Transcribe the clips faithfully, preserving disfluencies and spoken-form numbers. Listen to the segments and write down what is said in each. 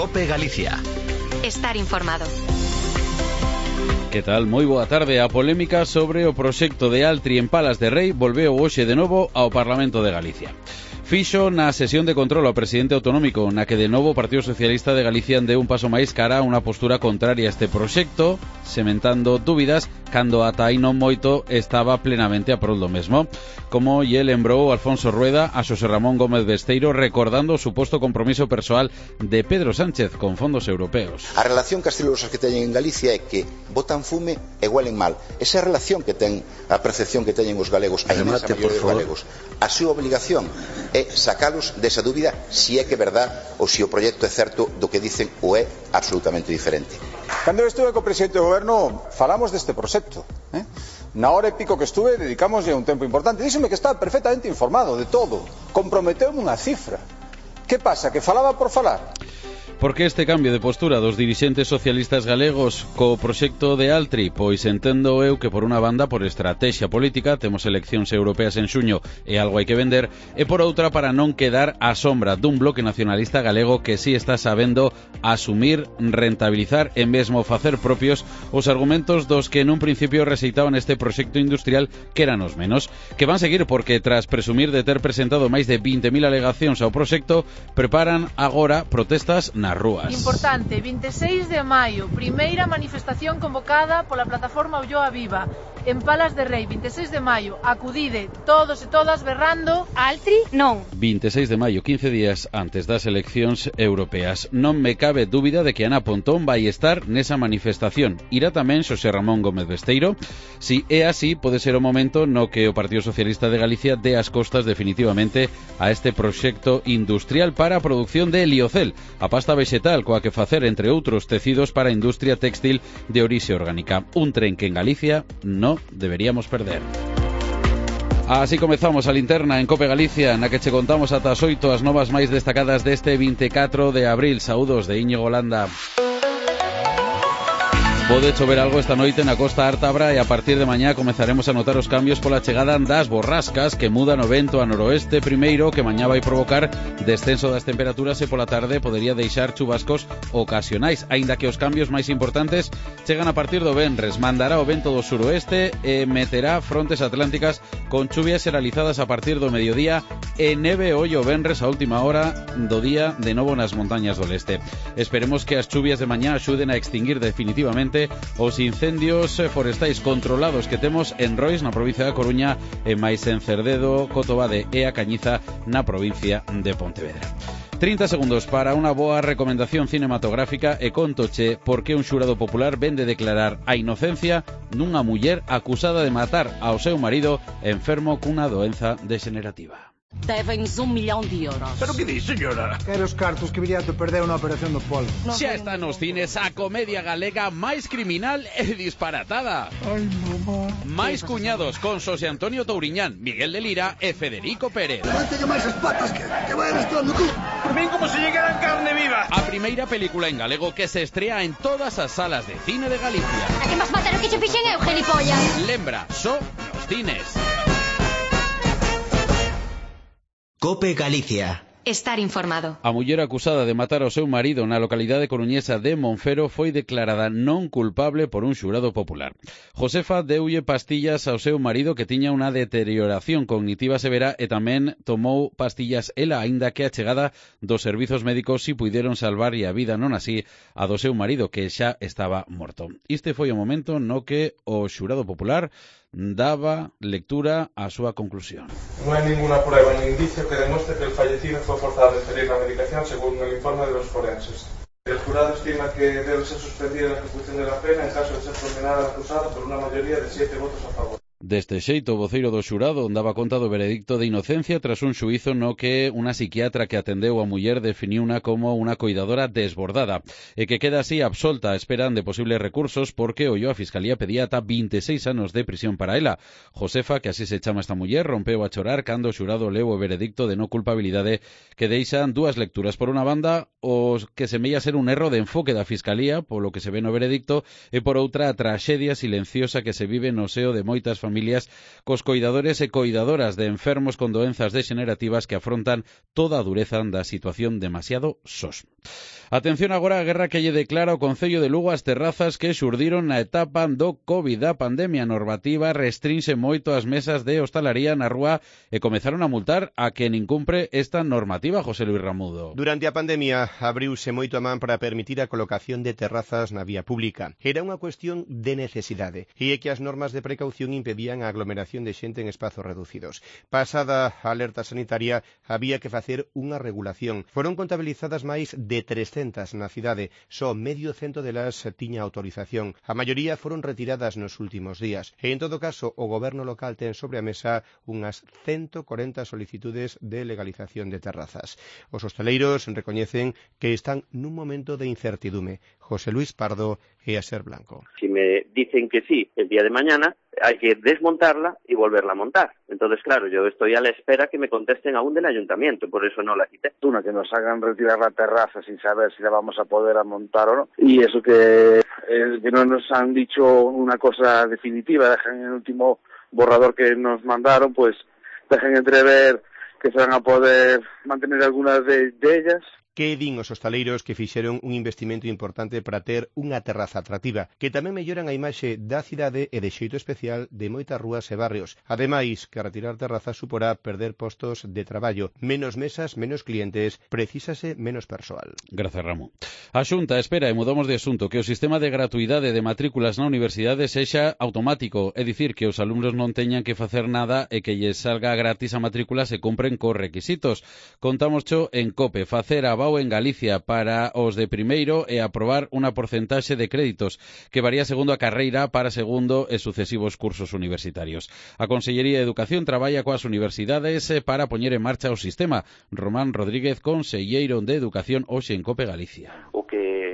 COPE Galicia. Estar informado. Que tal? Moi boa tarde. A polémica sobre o proxecto de Altri en Palas de Rei volveu hoxe de novo ao Parlamento de Galicia. Fixo na sesión de control ao presidente autonómico, na que de novo o Partido Socialista de Galicia deu un paso máis cara a unha postura contraria a este proxecto, sementando dúbidas cando ata aí non moito estaba plenamente a prol do mesmo. Como lle lembrou Alfonso Rueda a Xosé Ramón Gómez Besteiro, recordando o suposto compromiso persoal de Pedro Sánchez con fondos europeos. A relación castelurosa que teñen en Galicia é que botan fume e huelen mal. Esa relación que ten, a percepción que teñen os galegos, a inmensa maioría dos galegos. A súa obligación é sacalos desa dúbida si é que é verdad ou si o proxecto é certo do que dicen ou é absolutamente diferente. Cando eu estuve co presidente do goberno falamos deste proxecto, eh? Na hora e pico que estuve dedicámoslle un tempo importante. Díxome que estaba perfectamente informado de todo, comprometeume unha cifra. Que pasa, que falaba por falar? Por que este cambio de postura dos dirixentes socialistas galegos co proxecto de Altri? Pois entendo eu que por unha banda por estrategia política, temos eleccións europeas en xuño e algo hai que vender, e por outra para non quedar á sombra dun bloque nacionalista galego que sí está sabendo asumir, rentabilizar e mesmo facer propios os argumentos dos que nun principio rexeitaban este proxecto industrial que eran os menos, que van seguir porque tras presumir de ter presentado máis de vinte mil alegacións ao proxecto, preparan agora protestas nas rúas. Importante, vinte e seis de maio, primeira manifestación convocada pola plataforma Ulloa Viva, en Palas de Rei, vinte e seis de maio, acudide todos e todas berrando Altri non. vinte e seis de maio, quince días antes das eleccións europeas. Non me cabe dúbida de que Ana Pontón vai estar nesa manifestación. Irá tamén Xosé Ramón Gómez Besteiro. Si é así, pode ser o momento no que o Partido Socialista de Galicia dé as costas definitivamente a este proxecto industrial para a produción de Liocel, a pasta vegetal coa que facer, entre outros, tecidos para a industria textil de orixe orgánica. Un tren que en Galicia non deberíamos perder. Así comezamos a linterna en COPE Galicia, na que che contamos ata as oito as novas máis destacadas deste vinte e catro de abril. Saúdos de Íñigo Landa. Pode chover algo esta noite na Costa Ártabra e a partir de mañá comezaremos a notar os cambios pola chegada das borrascas que mudan o vento a noroeste primeiro, que mañá vai provocar descenso das temperaturas e pola tarde podería deixar chubascos ocasionais, aínda que os cambios máis importantes chegan a partir do venres. Mandará o vento do suroeste e meterá frontes atlánticas con chuvias xeralizadas a partir do mediodía e neve hoy o venres a última hora do día de novo nas montañas do leste. Esperemos que as chuvias de mañá axuden a extinguir definitivamente os incendios forestais controlados que temos en Rois, na provincia da Coruña, e máis en Cerdedo, Cotobade e a Cañiza, na provincia de Pontevedra. trinta segundos para unha boa recomendación cinematográfica e contoche por que un xurado popular ven de declarar a inocencia dunha muller acusada de matar ao seu marido enfermo cunha doenza degenerativa. Deben-nos un millón de euros. Pero que di, señora? Quero os cartos que viría a perder na operación do polvo. Xa está nos cines a comedia galega máis criminal e disparatada. Ai, mamá. Máis cuñados con Xosé Antonio Touriñán, Miguel de Lira e Federico Pérez. Levántelle máis as patas que, que vai arrastrando tú. Por min como se llegaran carne viva. A primeira película en galego que se estrea en todas as salas de cine de Galicia. A que vas matar o que che fixen eu, gilipollas? Lembra, só nos cines. COPE Galicia. Estar informado. A muller acusada de matar ao seu marido na localidade coruñesa de Monfero foi declarada non culpable por un xurado popular. Josefa deulle pastillas ao seu marido que tiña unha deterioración cognitiva severa e tamén tomou pastillas ela, aínda que a chegada dos servizos médicos si puideron salvarlle a vida, non así a do seu marido, que xa estaba morto. Este foi o momento no que o xurado popular daba lectura á súa conclusión. No hai ninguna prueba ni indicio que demuestre que el fallecido fue forzado a ingerir la medicación según el informe de los forenses. El jurado estima que debe ser suspendida la ejecución de la pena en caso de ser condenado al acusado por una mayoría de siete votos a favor. Deste xeito, o voceiro do xurado daba conta do veredicto de inocencia tras un xuízo no que unha psiquiatra que atendeu a muller definiuna como unha coidadora desbordada e que queda así absolta a espera de posibles recursos porque o a Fiscalía pedía ata vinte e seis anos de prisión para ela. Josefa, que así se chama esta muller, rompeu a chorar cando o xurado leu o veredicto de no culpabilidade que deixan dúas lecturas. Por unha banda, o que semella ser un erro de enfoque da Fiscalía, polo que se ve no veredicto, e por outra a traxedia silenciosa que se vive no seo de moitas familias cos coidadores e coidadoras de enfermos con doenzas degenerativas que afrontan toda a dureza da situación demasiado sós. Atención agora á guerra que lle declara o Concello de Lugo ás terrazas que xurdiron na etapa do COVID. A pandemia normativa restrinxe moito as mesas de hostalaría na rúa e comezaron a multar a quen incumpre esta normativa, José Luis Ramudo. Durante a pandemia abriuse moito a man para permitir a colocación de terrazas na vía pública. Era unha cuestión de necesidade e é que as normas de precaución impedían a aglomeración de xente en espazos reducidos. Pasada a alerta sanitaria, había que facer unha regulación. Foron contabilizadas máis de trescentas na cidade, só medio cento delas tiña autorización. A maioría foron retiradas nos últimos días. E en todo caso, o goberno local ten sobre a mesa unhas ciento corenta solicitudes de legalización de terrazas. Os hostaleiros recoñecen que están nun momento de incertidume. José Luis Pardo e Aser Blanco. Si me dicen que sí el día de mañana, hay que desmontarla y volverla a montar. Entonces, claro, yo estoy a la espera que me contesten aún del ayuntamiento, por eso no la quité. Una, que nos hagan retirar la terraza sin saber si la vamos a poder a montar o no. Y eso que, eh, que no nos han dicho una cosa definitiva, dejan en el último borrador que nos mandaron, pues dejan entrever que se van a poder mantener algunas de, de ellas. Que din os hostaleiros que fixeron un investimento importante para ter unha terraza atractiva, que tamén melloran a imaxe da cidade e de xeito especial de moitas rúas e barrios. Ademais, que retirar terrazas suporá perder postos de traballo, menos mesas, menos clientes, precisase menos persoal. Gracias, Ramón. A Xunta espera, e mudamos de asunto, que o sistema de gratuidade de matrículas na universidade sexa automático, é dicir, que os alumnos non teñan que facer nada e que lles salga gratis a matrícula se cumpren cos requisitos. Contámoscho en COPE, facer a en Galicia para os de primeiro e aprobar unha porcentaxe de créditos que varía segundo a carreira para segundo e sucesivos cursos universitarios. A Consellería de Educación traballa coas universidades para poñer en marcha o sistema. Román Rodríguez, conselleiro de Educación, hoxe en COPE Galicia. O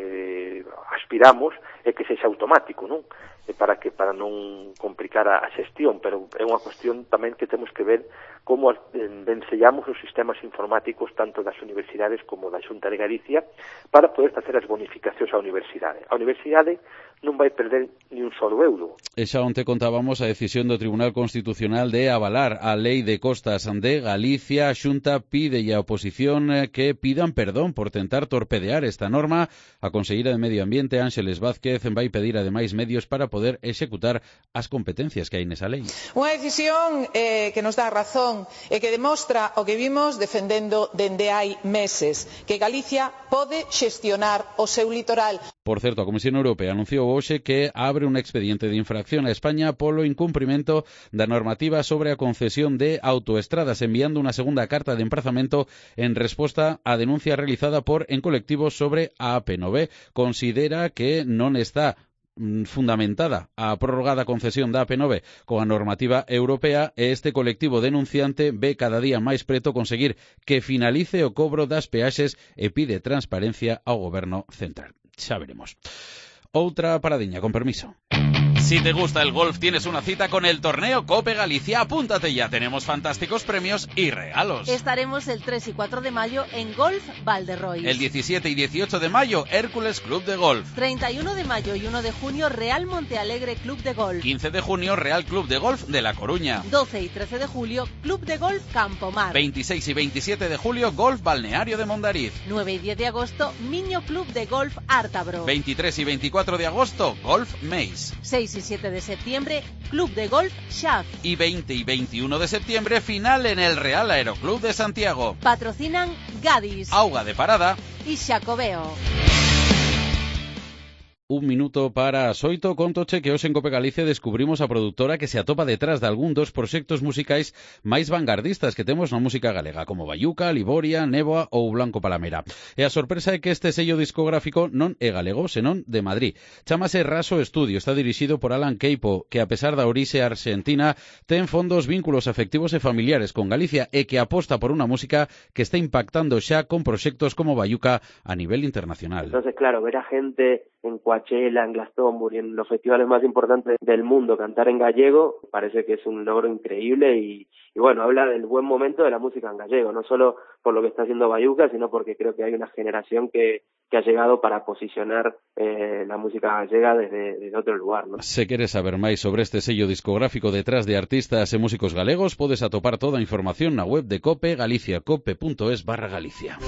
que aspiramos é que sexa automático, non? Para que para non complicar a xestión, pero é unha cuestión tamén que temos que ver como ensellamos os sistemas informáticos tanto das universidades como da Xunta de Galicia para poder facer as bonificacións á universidade. A universidade non vai perder ni un solo euro. E xa onte contábamos a decisión do Tribunal Constitucional de avalar a Lei de Costas de Galicia. A Xunta pide e a oposición que pidan perdón por tentar torpedear esta norma. A conselleira de Medio Ambiente, Ángeles Vázquez, vai pedir ademais medios para poder executar as competencias que hai nesa lei. Unha decisión eh, que nos dá razón e que demostra o que vimos defendendo dende hai meses, que Galicia pode xestionar o seu litoral. Por certo, a Comisión Europea anunciou hoxe que abre un expediente de infracción a España polo incumprimento da normativa sobre a concesión de autoestradas, enviando unha segunda carta de emprazamento en resposta á denuncia realizada por En Colectivo sobre a A P nove. Considera que non está fundamentada a prorrogada concesión da A P nove coa normativa europea e este colectivo denunciante ve cada día máis preto conseguir que finalice o cobro das peaxes e pide transparencia ao goberno central. Xa veremos. Outra paradiña, con permiso. Si te gusta el golf, tienes una cita con el torneo Cope Galicia. Apúntate ya, tenemos fantásticos premios y regalos. Estaremos el tres y cuatro de mayo en Golf Valderrois. El diecisiete y dieciocho de mayo, Hércules Club de Golf. treinta y uno de mayo y uno de junio, Real Montealegre Club de Golf. quince de junio, Real Club de Golf de La Coruña. doce y trece de julio, Club de Golf Campomar. veintiséis y veintisiete de julio, Golf Balneario de Mondariz. nueve y diez de agosto, Miño Club de Golf Ártabro. veintitrés y veinticuatro de agosto, Golf Meis. seis y siete de septiembre, Club de Golf Xaf. Y veinte y veintiuno de septiembre, final en el Real Aeroclub de Santiago. Patrocinan Gadis, Auga de Parada y Xacobeo. Un minuto para as oito, contoche que hoxe en Cope Galicia descubrimos a produtora que se atopa detrás de algún dos proxectos musicais máis vanguardistas que temos na música galega, como Bayuca, Liboria, Néboa ou Blanco Palamera. E a sorpresa é que este sello discográfico non é galego, senón de Madrid. Chámase Raso Estudio, está dirixido por Alan Queipo, que a pesar da orixe argentina, ten fondos vínculos afectivos e familiares con Galicia e que aposta por unha música que está impactando xa con proxectos como Bayuca a nivel internacional. Entonces, claro, ver a gente en cualquier Coachella, en Glastonbury, en los festivales más importantes del mundo, cantar en gallego, parece que es un logro increíble y, y bueno, habla del buen momento de la música en gallego, no solo por lo que está haciendo Baiuca, sino porque creo que hay una generación que, que ha llegado para posicionar eh, la música gallega desde, desde otro lugar, ¿no? Se queres saber máis sobre este sello discográfico detrás de artistas e músicos galegos, podes atopar toda a información na web de COPE, galicia cope punto es barra Galicia.